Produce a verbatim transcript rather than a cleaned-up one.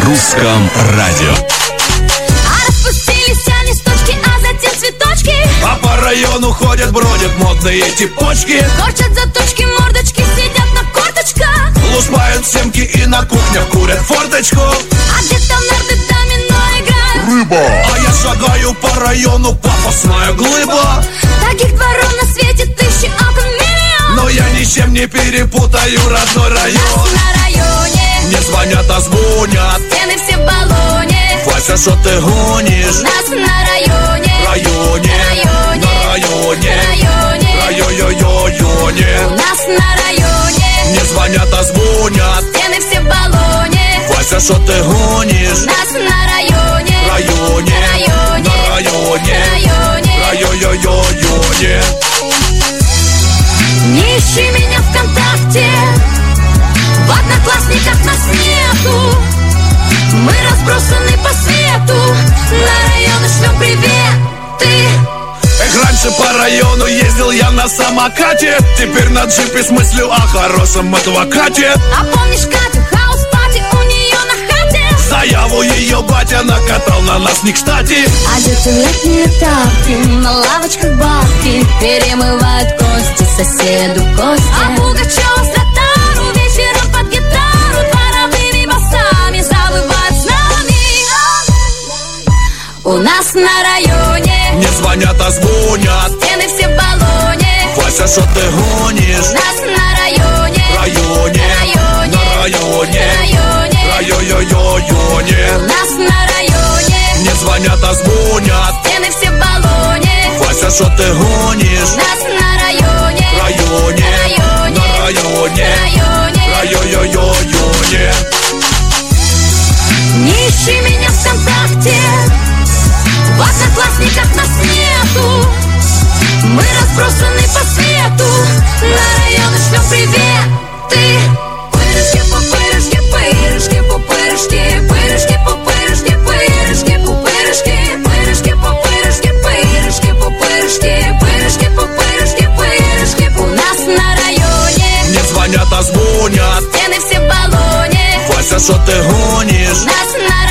русском радио. А распустились они с точки, а затем цветочки. А по району ходят, бродят модные типочки. Торчат заточки, мордочки, сидят на корточках. Лупают семки и на кухнях курят форточку. А где-то нарды домино играют. Рыба. А я шагаю по району, пафосная глыба. Таких дворов на свете тысячи, окон миллион. Но я ничем не перепутаю родной район. Нас на районе не звонят, а звонят. стены все в баллоне. Вася, что ты гонишь? Нас на районе, Районе, районе, на районе, районе, районе. у нас на районе не звонят, а звонят. стены все в баллоне. Вася, что ты гонишь? Нас на районе, Районе, районе, на районе, районе, районе. Не ищи меня ВКонтакте, в Одноклассниках нас нету. Мы разбросаны по свету, на районы шлем приветы. Эх, раньше по району ездил я на самокате. Теперь на джипе с мыслью о хорошем адвокате. А помнишь Катю, хаус-пати у нее на хате? Заяву ее батя накатал на нас не кстати. А дети в летние тапки, на лавочках бабки перемывают кости соседу Косте. А Пугачева с Ротару вечером под гитару дворовыми басами завывают с нами. У нас на районе не звонят, а звонят. стены все в баллоне. Вася, что ты гонишь? Нас на районе, Районе, районе, на районе, районе, районе. у нас на районе не звонят, а звонят. стены все в баллоне. Вася, что ты гонишь? Нас на районе, Районе, районе, на районе, районе, районе. Не ищи меня ВКонтакте, в Одноклассниках нас нету. Мы разбросаны по свету, на районы шлем приветы. Пырышки, пупырышки, пырышки, пупырышки, пырышки, пупырышки, пырышки, пупырышки, пырышки, пупырышки, пырышки, пупырышки, пырышки, пупырышки, пырышки. У нас на районе не звонят, а звонят. стены все в баллоне. Вася, что ты гонишь? Нас на